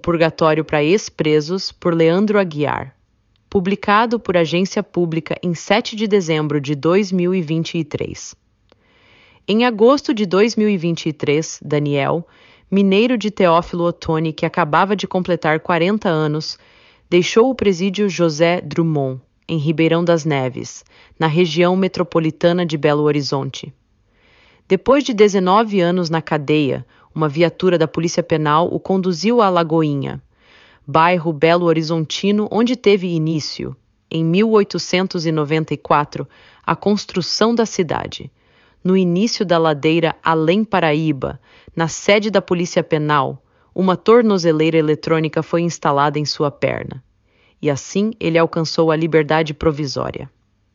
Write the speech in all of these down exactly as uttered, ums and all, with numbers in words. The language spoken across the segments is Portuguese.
purgatório para ex-presos, por Leandro Aguiar. Publicado por Agência Pública em sete de dezembro de dois mil e vinte e três. Em agosto de dois mil e vinte e três, Daniel, mineiro de Teófilo Otoni que acabava de completar quarenta anos, deixou o presídio José Drummond, em Ribeirão das Neves, na região metropolitana de Belo Horizonte. Depois de dezenove anos na cadeia, uma viatura da Polícia Penal o conduziu a Lagoinha, bairro Belo Horizontino onde teve início, em mil oitocentos e noventa e quatro, a construção da cidade. No início da ladeira Além Paraíba, na sede da Polícia Penal, uma tornozeleira eletrônica foi instalada em sua perna. E assim ele alcançou a liberdade provisória.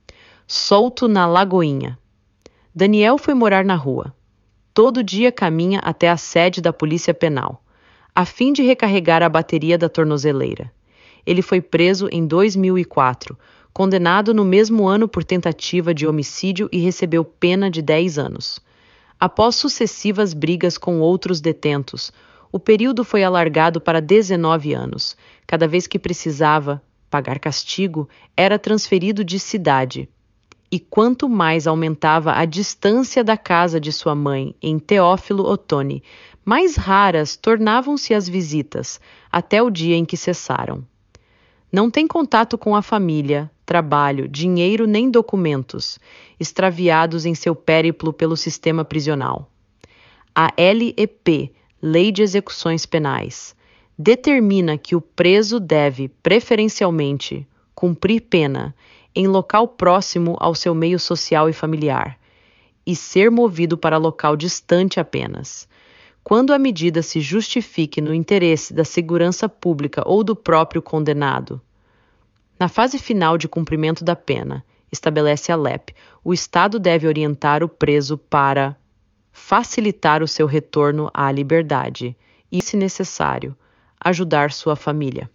Solto na Lagoinha. Daniel foi morar na rua. Todo dia caminha até a sede da Polícia Penal, a fim de recarregar a bateria da tornozeleira. Ele foi preso em dois mil e quatro, condenado no mesmo ano por tentativa de homicídio e recebeu pena de dez anos. Após sucessivas brigas com outros detentos, o período foi alargado para dezenove anos. Cada vez que precisava pagar castigo, era transferido de cidade. E quanto mais aumentava a distância da casa de sua mãe, em Teófilo Otoni, mais raras tornavam-se as visitas, até o dia em que cessaram. Não tem contato com a família, trabalho, dinheiro nem documentos, extraviados em seu périplo pelo sistema prisional. A L E P, Lei de Execuções Penais, determina que o preso deve, preferencialmente, cumprir pena em local próximo ao seu meio social e familiar, e ser movido para local distante apenas, quando a medida se justifique no interesse da segurança pública ou do próprio condenado. Na fase final de cumprimento da pena, estabelece a L E P, o Estado deve orientar o preso para facilitar o seu retorno à liberdade e, se necessário, ajudar sua família.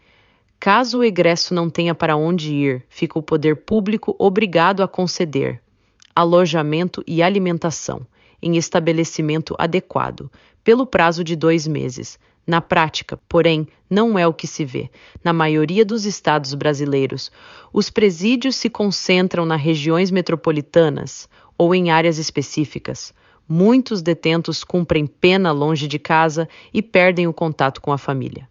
Caso o egresso não tenha para onde ir, fica o poder público obrigado a conceder alojamento e alimentação em estabelecimento adequado, pelo prazo de dois meses. Na prática, porém, não é o que se vê. Na maioria dos estados brasileiros, os presídios se concentram nas regiões metropolitanas ou em áreas específicas. Muitos detentos cumprem pena longe de casa e perdem o contato com a família,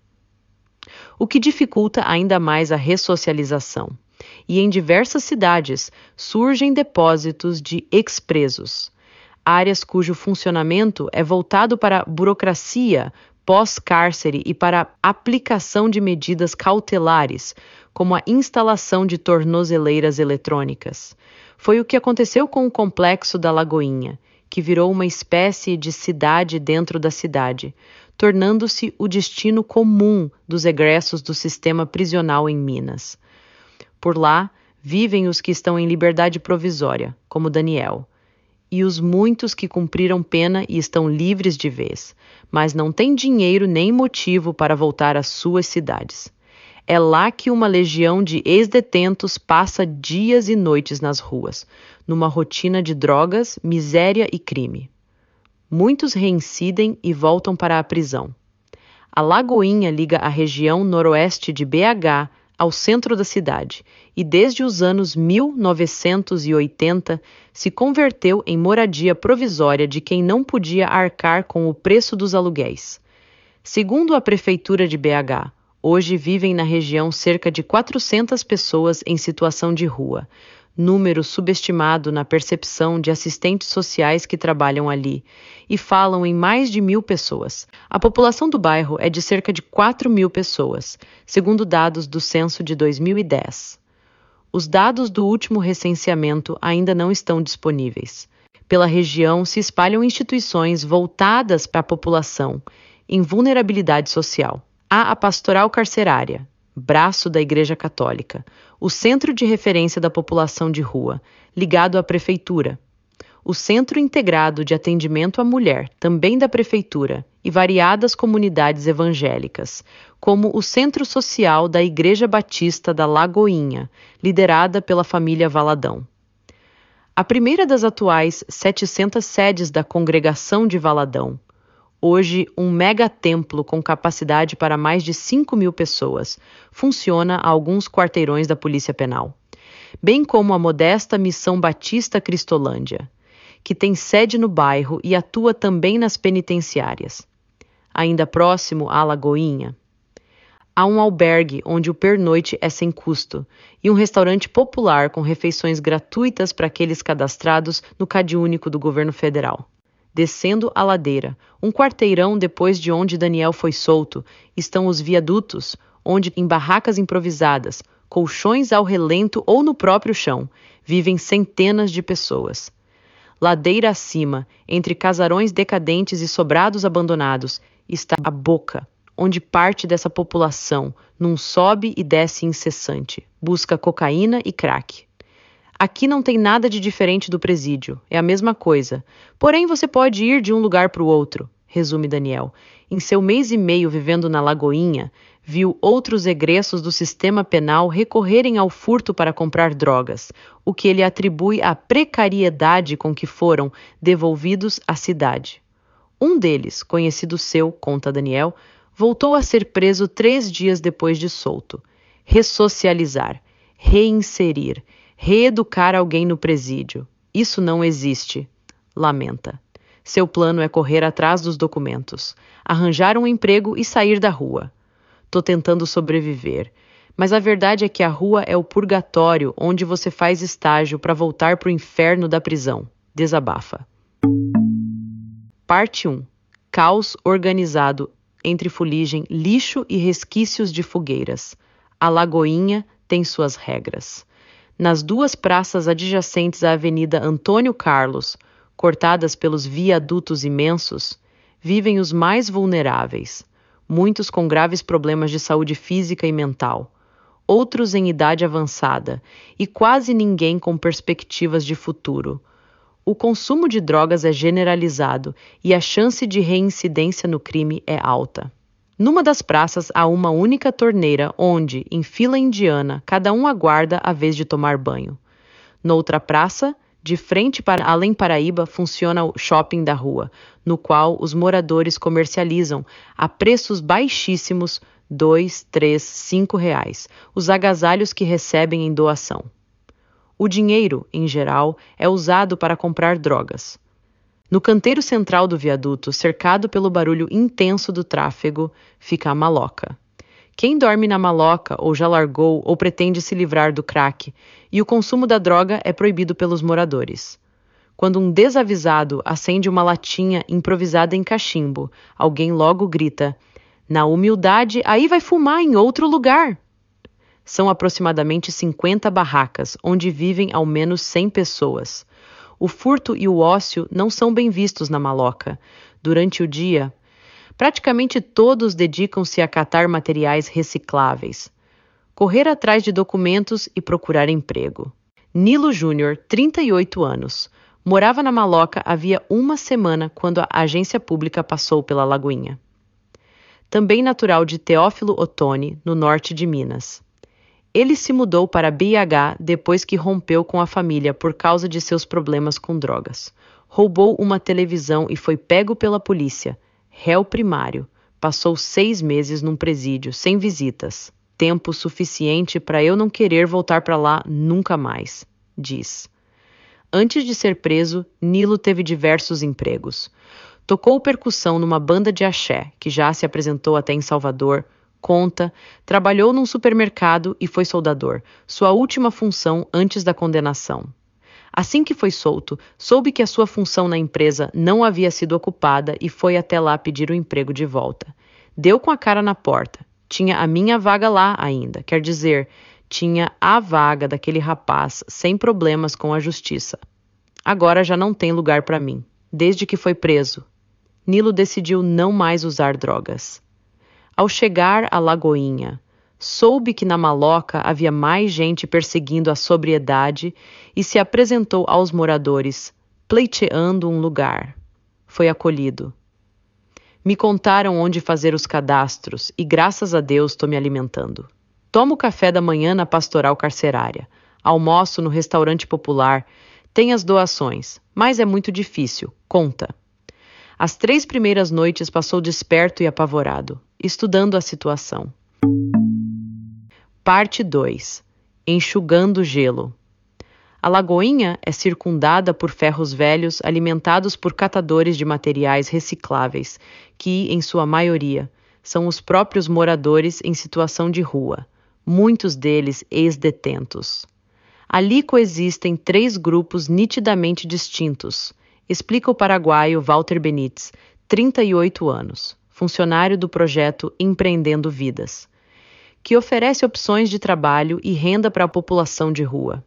o que dificulta ainda mais a ressocialização. E em diversas cidades surgem depósitos de ex-presos, áreas cujo funcionamento é voltado para a burocracia pós-cárcere e para a aplicação de medidas cautelares, como a instalação de tornozeleiras eletrônicas. Foi o que aconteceu com o complexo da Lagoinha, que virou uma espécie de cidade dentro da cidade, tornando-se o destino comum dos egressos do sistema prisional em Minas. Por lá, vivem os que estão em liberdade provisória, como Daniel, e os muitos que cumpriram pena e estão livres de vez, mas não têm dinheiro nem motivo para voltar às suas cidades. É lá que uma legião de ex-detentos passa dias e noites nas ruas, numa rotina de drogas, miséria e crime. Muitos reincidem e voltam para a prisão. A Lagoinha liga a região noroeste de B H ao centro da cidade e desde os anos mil novecentos e oitenta se converteu em moradia provisória de quem não podia arcar com o preço dos aluguéis. Segundo a Prefeitura de B H, hoje vivem na região cerca de quatrocentas pessoas em situação de rua, número subestimado na percepção de assistentes sociais que trabalham ali, e falam em mais de mil pessoas. A população do bairro é de cerca de quatro mil pessoas, segundo dados do censo de dois mil e dez. Os dados do último recenseamento ainda não estão disponíveis. Pela região se espalham instituições voltadas para a população em vulnerabilidade social. Há a Pastoral Carcerária, braço da Igreja Católica, o Centro de Referência da População de Rua, ligado à Prefeitura, o Centro Integrado de Atendimento à Mulher, também da Prefeitura, e variadas comunidades evangélicas, como o Centro Social da Igreja Batista da Lagoinha, liderada pela família Valadão. A primeira das atuais setecentas sedes da Congregação de Valadão, Hoje, um mega-templo com capacidade para mais de cinco mil pessoas funciona a alguns quarteirões da Polícia Penal, bem como a modesta Missão Batista Cristolândia, que tem sede no bairro e atua também nas penitenciárias. Ainda próximo à Lagoinha, há um albergue onde o pernoite é sem custo e um restaurante popular com refeições gratuitas para aqueles cadastrados no CadÚnico do governo federal. Descendo a ladeira, um quarteirão depois de onde Daniel foi solto, estão os viadutos, onde, em barracas improvisadas, colchões ao relento ou no próprio chão, vivem centenas de pessoas. Ladeira acima, entre casarões decadentes e sobrados abandonados, está a boca, onde parte dessa população, num sobe e desce incessante, busca cocaína e crack. Aqui não tem nada de diferente do presídio, é a mesma coisa. Porém, você pode ir de um lugar para o outro, resume Daniel. Em seu mês e meio vivendo na Lagoinha, viu outros egressos do sistema penal recorrerem ao furto para comprar drogas, o que ele atribui à precariedade com que foram devolvidos à cidade. Um deles, conhecido seu, conta Daniel, voltou a ser preso três dias depois de solto. Ressocializar, reinserir, reeducar alguém no presídio. Isso não existe, lamenta. Seu plano é correr atrás dos documentos, arranjar um emprego e sair da rua. Tô tentando sobreviver, mas a verdade é que a rua é o purgatório onde você faz estágio para voltar pro inferno da prisão. Desabafa. Parte um. Caos organizado entre fuligem, lixo e resquícios de fogueiras. A Lagoinha tem suas regras. Nas duas praças adjacentes à Avenida Antônio Carlos, cortadas pelos viadutos imensos, vivem os mais vulneráveis, muitos com graves problemas de saúde física e mental, outros em idade avançada e quase ninguém com perspectivas de futuro. O consumo de drogas é generalizado e a chance de reincidência no crime é alta. Numa das praças há uma única torneira onde, em fila indiana, cada um aguarda a vez de tomar banho. Noutra praça, de frente para Além Paraíba, funciona o shopping da rua, no qual os moradores comercializam a preços baixíssimos, dois, três, cinco reais, os agasalhos que recebem em doação. O dinheiro, em geral, é usado para comprar drogas. No canteiro central do viaduto, cercado pelo barulho intenso do tráfego, fica a maloca. Quem dorme na maloca ou já largou ou pretende se livrar do crack, e o consumo da droga é proibido pelos moradores. Quando um desavisado acende uma latinha improvisada em cachimbo, alguém logo grita: "Na humildade, aí vai fumar em outro lugar!" São aproximadamente cinquenta barracas, onde vivem ao menos cem pessoas. O furto e o ócio não são bem vistos na maloca. Durante o dia, praticamente todos dedicam-se a catar materiais recicláveis, correr atrás de documentos e procurar emprego. Nilo Júnior, trinta e oito anos, morava na maloca havia uma semana quando a agência pública passou pela Lagoinha. Também natural de Teófilo Otoni, no norte de Minas. Ele se mudou para B H depois que rompeu com a família por causa de seus problemas com drogas. Roubou uma televisão e foi pego pela polícia. Réu primário. Passou seis meses num presídio, sem visitas. Tempo suficiente para eu não querer voltar para lá nunca mais, diz. Antes de ser preso, Nilo teve diversos empregos. Tocou percussão numa banda de axé, que já se apresentou até em Salvador. Conta, trabalhou num supermercado e foi soldador, sua última função antes da condenação. Assim que foi solto, soube que a sua função na empresa não havia sido ocupada e foi até lá pedir o emprego de volta. Deu com a cara na porta. Tinha a minha vaga lá ainda, quer dizer, tinha a vaga daquele rapaz sem problemas com a justiça. Agora já não tem lugar para mim. Desde que foi preso, Nilo decidiu não mais usar drogas. Ao chegar à Lagoinha, soube que na maloca havia mais gente perseguindo a sobriedade e se apresentou aos moradores, pleiteando um lugar. Foi acolhido. Me contaram onde fazer os cadastros e, graças a Deus, estou me alimentando. Tomo café da manhã na pastoral carcerária, almoço no restaurante popular, tem as doações, mas é muito difícil, conta. As três primeiras noites passou desperto e apavorado, estudando a situação. Parte dois. Enxugando gelo. A Lagoinha é circundada por ferros velhos alimentados por catadores de materiais recicláveis, que, em sua maioria, são os próprios moradores em situação de rua, muitos deles ex-detentos. Ali coexistem três grupos nitidamente distintos, explica o paraguaio Walter Benítez, trinta e oito anos, funcionário do projeto Empreendendo Vidas, que oferece opções de trabalho e renda para a população de rua.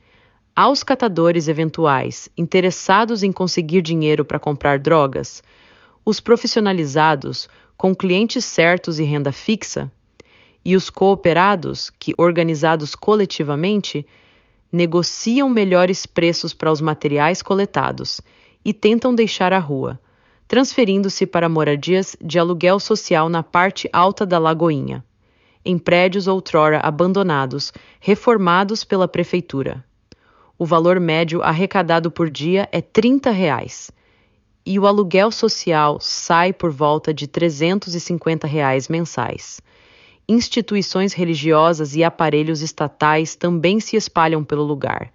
Aos catadores eventuais interessados em conseguir dinheiro para comprar drogas, os profissionalizados com clientes certos e renda fixa, e os cooperados, que, organizados coletivamente, negociam melhores preços para os materiais coletados e tentam deixar a rua, transferindo-se para moradias de aluguel social na parte alta da Lagoinha, em prédios outrora abandonados, reformados pela prefeitura. O valor médio arrecadado por dia é trinta reais, e o aluguel social sai por volta de trezentos e cinquenta reais mensais. Instituições religiosas e aparelhos estatais também se espalham pelo lugar.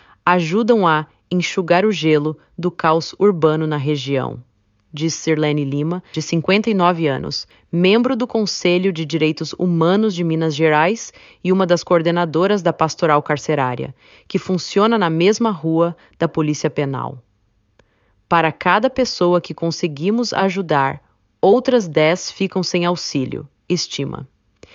Ajudam a enxugar o gelo do caos urbano na região, diz Sirlene Lima, de cinquenta e nove anos, membro do Conselho de Direitos Humanos de Minas Gerais e uma das coordenadoras da Pastoral Carcerária, que funciona na mesma rua da Polícia Penal. Para cada pessoa que conseguimos ajudar, outras dez ficam sem auxílio, estima.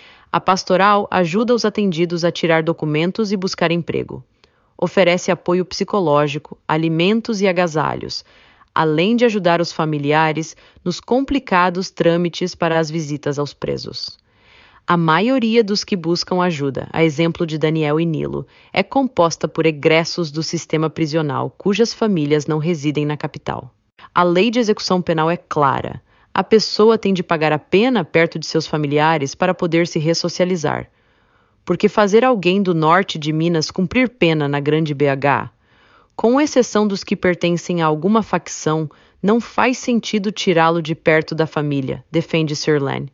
A Pastoral ajuda os atendidos a tirar documentos e buscar emprego. Oferece apoio psicológico, alimentos e agasalhos, além de ajudar os familiares nos complicados trâmites para as visitas aos presos. A maioria dos que buscam ajuda, a exemplo de Daniel e Nilo, é composta por egressos do sistema prisional cujas famílias não residem na capital. A lei de execução penal é clara. A pessoa tem de pagar a pena perto de seus familiares para poder se ressocializar. Porque fazer alguém do norte de Minas cumprir pena na Grande B H, com exceção dos que pertencem a alguma facção, não faz sentido tirá-lo de perto da família, defende Sirlene.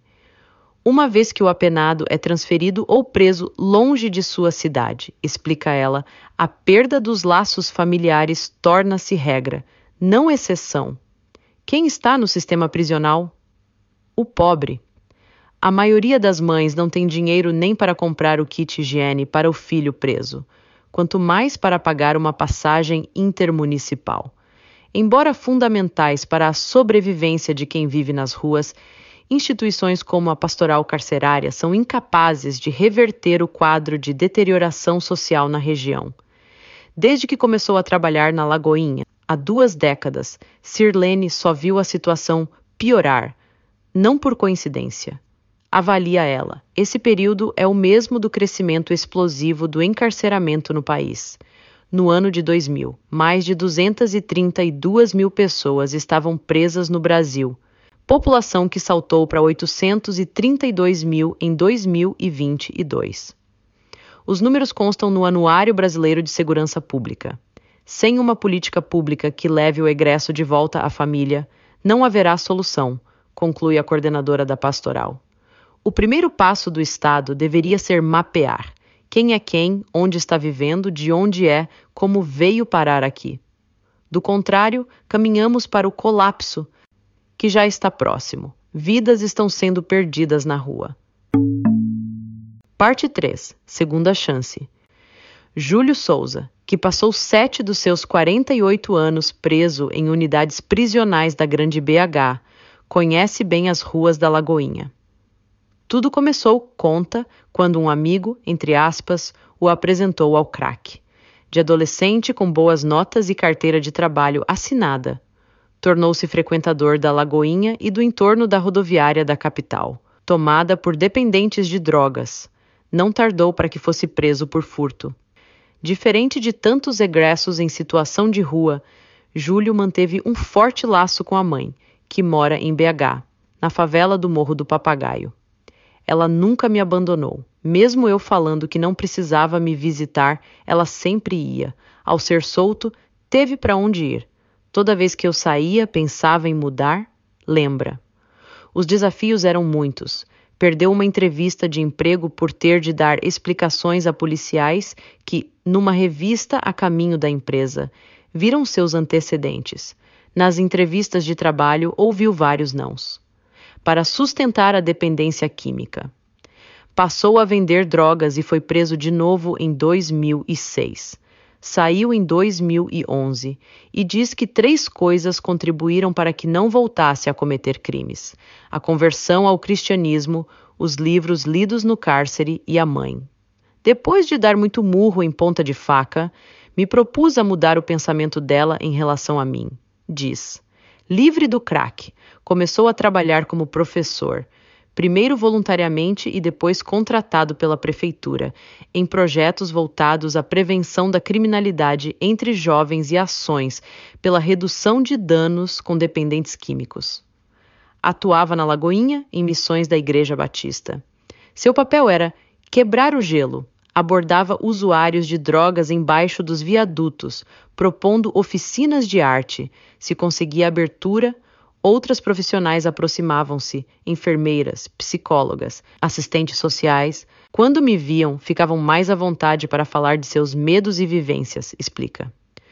Uma vez que o apenado é transferido ou preso longe de sua cidade, explica ela, a perda dos laços familiares torna-se regra, não exceção. Quem está no sistema prisional? O pobre. A maioria das mães não tem dinheiro nem para comprar o kit higiene para o filho preso, quanto mais para pagar uma passagem intermunicipal. Embora fundamentais para a sobrevivência de quem vive nas ruas, instituições como a Pastoral Carcerária são incapazes de reverter o quadro de deterioração social na região. Desde que começou a trabalhar na Lagoinha, há duas décadas, Sirlene só viu a situação piorar, não por coincidência. Avalia ela, esse período é o mesmo do crescimento explosivo do encarceramento no país. No ano de dois mil, mais de duzentas e trinta e duas mil pessoas estavam presas no Brasil, população que saltou para oitocentos e trinta e dois mil em dois mil e vinte e dois. Os números constam no Anuário Brasileiro de Segurança Pública. Sem uma política pública que leve o egresso de volta à família, não haverá solução, conclui a coordenadora da Pastoral. O primeiro passo do Estado deveria ser mapear quem é quem, onde está vivendo, de onde é, como veio parar aqui. Do contrário, caminhamos para o colapso, que já está próximo. Vidas estão sendo perdidas na rua. Parte três. Segunda chance. Júlio Souza, que passou sete dos seus quarenta e oito anos preso em unidades prisionais da Grande B H, conhece bem as ruas da Lagoinha. Tudo começou, conta, quando um amigo, entre aspas, o apresentou ao crack. De adolescente com boas notas e carteira de trabalho assinada, tornou-se frequentador da Lagoinha e do entorno da rodoviária da capital, tomada por dependentes de drogas. Não tardou para que fosse preso por furto. Diferente de tantos egressos em situação de rua, Júlio manteve um forte laço com a mãe, que mora em B H, na favela do Morro do Papagaio. Ela nunca me abandonou. Mesmo eu falando que não precisava me visitar, ela sempre ia. Ao ser solto, teve para onde ir. Toda vez que eu saía, pensava em mudar? Lembra. Os desafios eram muitos. Perdeu uma entrevista de emprego por ter de dar explicações a policiais que, numa revista a caminho da empresa, viram seus antecedentes. Nas entrevistas de trabalho, ouviu vários nãos. Para sustentar a dependência química. Passou a vender drogas e foi preso de novo em dois mil e seis. Saiu em dois mil e onze e diz que três coisas contribuíram para que não voltasse a cometer crimes: a conversão ao cristianismo, os livros lidos no cárcere e a mãe. Depois de dar muito murro em ponta de faca, me propus a mudar o pensamento dela em relação a mim. Diz, livre do crack, começou a trabalhar como professor, primeiro voluntariamente e depois contratado pela prefeitura, em projetos voltados à prevenção da criminalidade entre jovens e ações pela redução de danos com dependentes químicos. Atuava na Lagoinha, em missões da Igreja Batista. Seu papel era quebrar o gelo, abordava usuários de drogas embaixo dos viadutos, propondo oficinas de arte, se conseguia abertura. Outras profissionais aproximavam-se, enfermeiras, psicólogas, assistentes sociais. Quando me viam, ficavam mais à vontade para falar de seus medos e vivências, explica.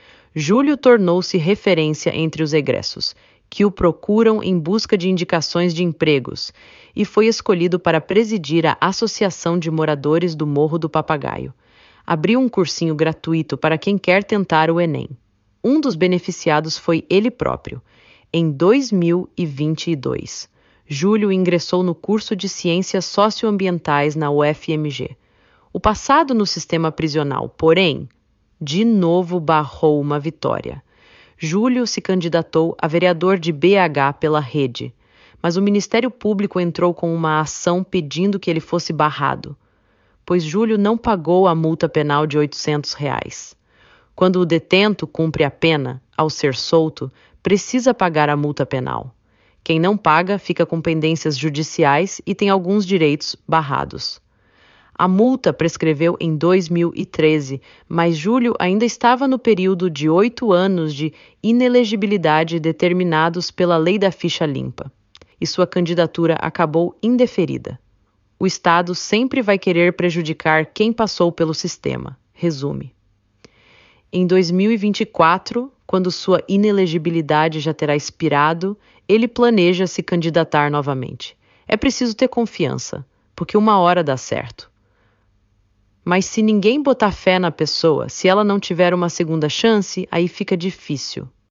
Júlio tornou-se referência entre os egressos, que o procuram em busca de indicações de empregos, e foi escolhido para presidir a Associação de Moradores do Morro do Papagaio. Abriu um cursinho gratuito para quem quer tentar o Enem. Um dos beneficiados foi ele próprio. Em dois mil e vinte e dois, Júlio ingressou no curso de Ciências Socioambientais na U F M G. O passado no sistema prisional, porém, de novo barrou uma vitória. Júlio se candidatou a vereador de B H pela Rede, mas o Ministério Público entrou com uma ação pedindo que ele fosse barrado, pois Júlio não pagou a multa penal de oitocentos reais. Quando o detento cumpre a pena, ao ser solto, precisa pagar a multa penal. Quem não paga fica com pendências judiciais e tem alguns direitos barrados. A multa prescreveu em dois mil e treze, mas Júlio ainda estava no período de oito anos de inelegibilidade determinados pela Lei da Ficha Limpa, e sua candidatura acabou indeferida. O Estado sempre vai querer prejudicar quem passou pelo sistema, resume. Em dois mil e vinte e quatro, quando sua inelegibilidade já terá expirado, ele planeja se candidatar novamente. É preciso ter confiança, porque uma hora dá certo. Mas se ninguém botar fé na pessoa, se ela não tiver uma segunda chance, aí fica difícil.